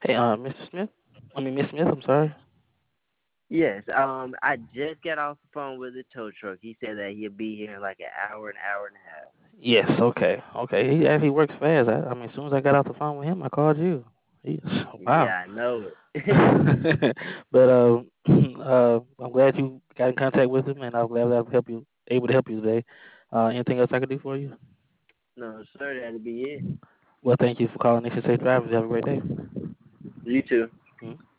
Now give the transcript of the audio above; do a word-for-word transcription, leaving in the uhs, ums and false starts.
Hey, uh, mister Smith. I mean, Miss Smith. I'm sorry. Yes, um, I just got off the phone with the tow truck. He said that he'll be here in like an hour, an hour and a half. Yes. Okay. Okay. He actually works fast. I, I mean, as soon as I got off the phone with him, I called you. He's wow. Yeah, I know it. But uh, uh, I'm glad you got in contact with him, and I'm glad that I was help you able to help you today. Uh, anything else I can do for you? No, sir, that'll be it. Well, thank you for calling Nation Safe Drivers. Have a great day. You too. Mhm.